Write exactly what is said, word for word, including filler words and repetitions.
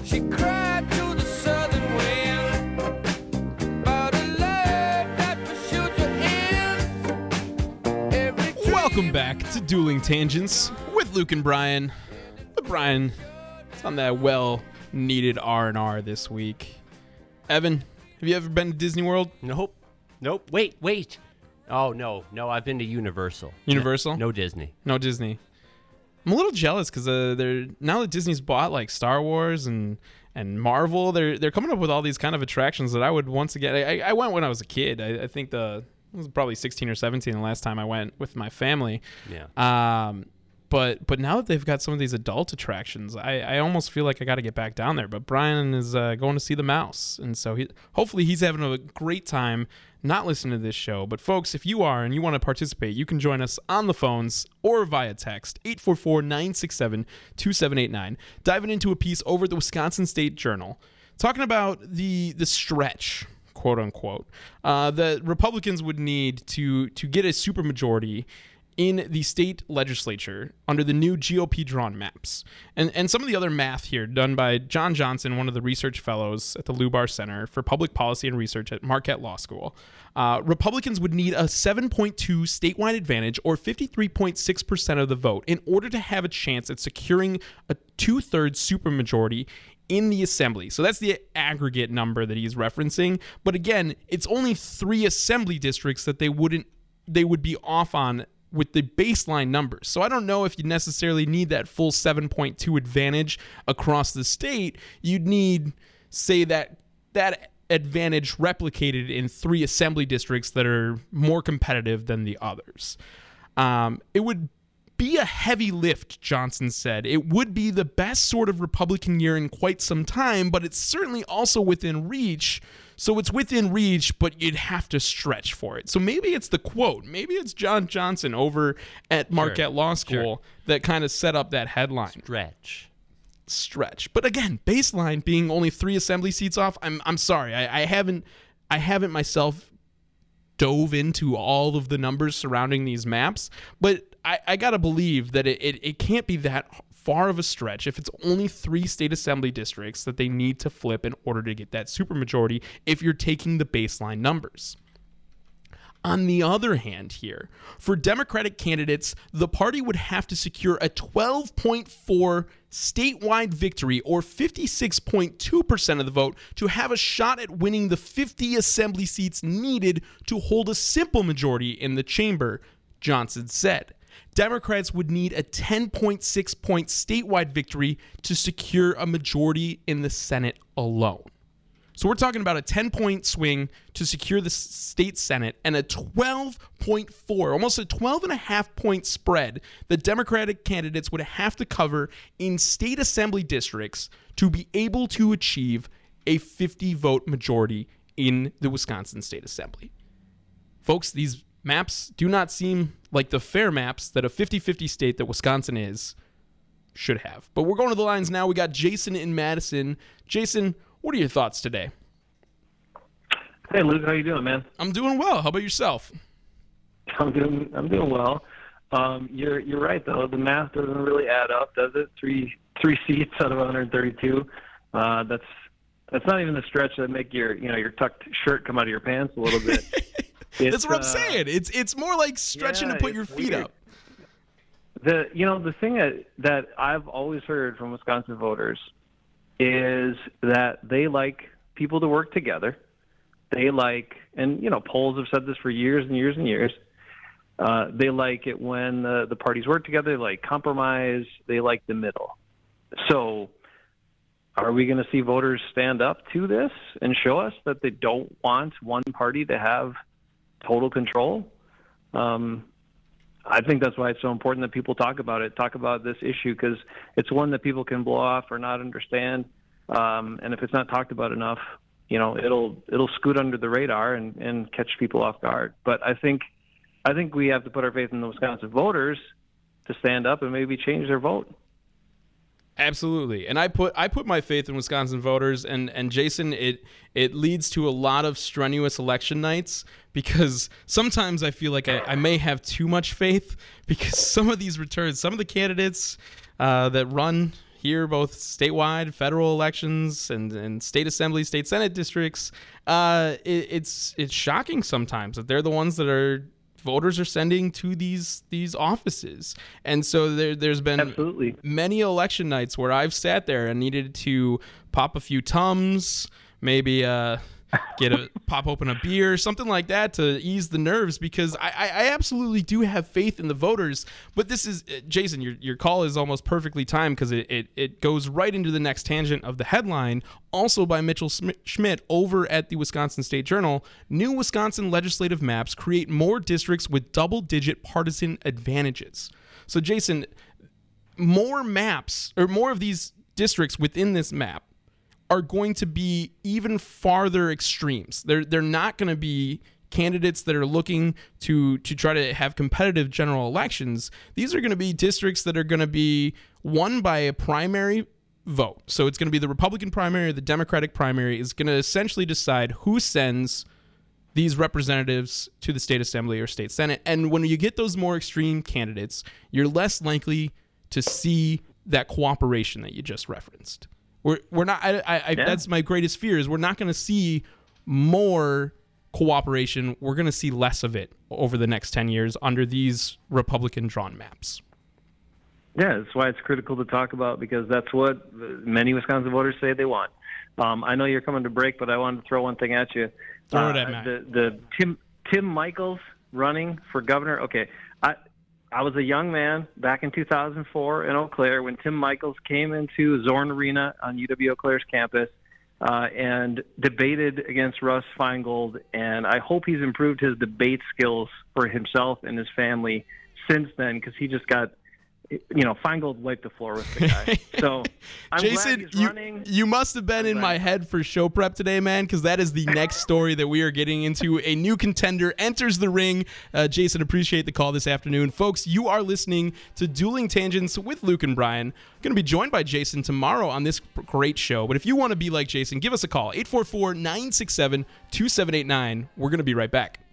She cried to the southern wind about a love that pursued her in every dream. Welcome back to Dueling Tangents with Luke and Brian. But Brian, it's on that well-needed R and R this week. Evan, have you ever been to Disney World? Nope. Nope. Wait, wait. Oh, no. No, I've been to Universal. Universal? No, no Disney. No Disney. I'm a little jealous because uh, they're now that Disney's bought like Star Wars and and Marvel, they're they're coming up with all these kind of attractions that I would once again. I, I went when I was a kid. I, I think the it was probably sixteen or seventeen the last time I went with my family. Yeah. Um, but but now that they've got some of these adult attractions, I, I almost feel like I got to get back down there. But Brian is uh, going to see the mouse, and so he hopefully he's having a great time not listening to this show. But folks, if you are and you want to participate, you can join us on the phones or via text, eight four four, nine six seven, two seven eight nine, diving into a piece over at the Wisconsin State Journal talking about the the stretch, quote unquote, uh, that Republicans would need to to get a supermajority in the state legislature under the new G O P-drawn maps. And and some of the other math here done by John Johnson, one of the research fellows at the Lubar Center for Public Policy and Research at Marquette Law School. Uh, Republicans would need a seven point two statewide advantage, or fifty-three point six percent of the vote, in order to have a chance at securing a two-thirds supermajority in the assembly. So that's the aggregate number that he's referencing. But again, it's only three assembly districts that they wouldn't they would be off on with the baseline numbers. So I don't know if you necessarily need that full seven point two advantage across the state. You'd need, say, that that advantage replicated in three assembly districts that are more competitive than the others. Um, it would be a heavy lift, Johnson said. It would be the best sort of Republican year in quite some time, but it's certainly also within reach. So it's within reach, but you'd have to stretch for it. So maybe it's the quote. Maybe it's John Johnson over at Marquette Sure. Law School Sure. that kind of set up that headline. Stretch. Stretch. But again, baseline being only three assembly seats off, I'm I'm sorry. I, I haven't I haven't myself dove into all of the numbers surrounding these maps, but I, I gotta believe that it, it, it can't be that far of a stretch if it's only three state assembly districts that they need to flip in order to get that supermajority if you're taking the baseline numbers. On the other hand here, for Democratic candidates, the party would have to secure a twelve point four statewide victory, or fifty-six point two percent of the vote, to have a shot at winning the fifty assembly seats needed to hold a simple majority in the chamber, Johnson said. Democrats would need a ten point six point statewide victory to secure a majority in the Senate alone. So we're talking about a ten-point swing to secure the state Senate and a twelve point four, almost a twelve and a half point spread that Democratic candidates would have to cover in state assembly districts to be able to achieve a fifty-vote majority in the Wisconsin State Assembly. Folks, these maps do not seem like the fair maps that a fifty-fifty state that Wisconsin is should have. But we're going to the lines now. We got Jason in Madison. Jason, what are your thoughts today? Hey, Luke, how you doing, man? I'm doing well. How about yourself? I'm doing I'm doing well. Um, you're you're right though. The math doesn't really add up, does it? Three three seats out of one hundred thirty-two. Uh, that's that's not even the stretch that make your you know your tucked shirt come out of your pants a little bit. That's what I'm uh, saying. It's it's more like stretching yeah, to put your it's feet weird. up. The you know the thing that that I've always heard from Wisconsin voters is that they like people to work together. They like, and you know, polls have said this for years and years and years. Uh, they like it when the, the parties work together. They like compromise. They like the middle. So, are we going to see voters stand up to this and show us that they don't want one party to have total control? Um, I think that's why it's so important that people talk about it, talk about this issue, because it's one that people can blow off or not understand. Um, and if it's not talked about enough, you know, it'll it'll scoot under the radar and, and catch people off guard. But I think I think we have to put our faith in the Wisconsin voters to stand up and maybe change their vote. Absolutely. And I put I put my faith in Wisconsin voters, and, and Jason, it it leads to a lot of strenuous election nights, because sometimes I feel like I, I may have too much faith, because some of these returns, some of the candidates uh, that run here, both statewide, federal elections, and, and state assembly, state senate districts, uh, it, it's it's shocking sometimes that they're the ones that are voters are sending to these these offices. And so there, there's been Absolutely. many election nights where I've sat there and needed to pop a few Tums, maybe uh, get a pop open a beer, something like that to ease the nerves, because I, I, I absolutely do have faith in the voters. But this is, Jason, your your call is almost perfectly timed, because it, it, it goes right into the next tangent of the headline, also by Mitchell Sm- Schmidt over at the Wisconsin State Journal. New Wisconsin legislative maps create more districts with double-digit partisan advantages. So, Jason, more maps, or more of these districts within this map, are going to be even farther extremes. They're they're not going to be candidates that are looking to to try to have competitive general elections. These are going to be districts that are going to be won by a primary vote. So it's going to be the Republican primary or the Democratic primary is going to essentially decide who sends these representatives to the state assembly or state senate. And when you get those more extreme candidates, you're less likely to see that cooperation that you just referenced. We're we're not. I, I, I Yeah. That's my greatest fear, is we're not going to see more cooperation. We're going to see less of it over the next ten years under these Republican drawn maps. Yeah, that's why it's critical to talk about, because that's what many Wisconsin voters say they want. Um, I know you're coming to break, but I wanted to throw one thing at you. Throw it Uh, at Matt. The the Tim Tim Michaels running for governor. Okay, I I was a young man back in two thousand four in Eau Claire when Tim Michaels came into Zorn Arena on U W Eau Claire's campus uh, and debated against Russ Feingold. And I hope he's improved his debate skills for himself and his family since then, because he just got, you know, Feingold wiped the floor with the guy. So I'm Jason, glad he's you, running. you must have been I'm in glad. my head for show prep today, man, because that is the next story that we are getting into. A new contender enters the ring. Uh, Jason, appreciate the call this afternoon. Folks, you are listening to Dueling Tangents with Luke and Brian. Going to be joined by Jason tomorrow on this great show. But if you want to be like Jason, give us a call, eight four four, nine six seven, two seven eight nine. We're going to be right back.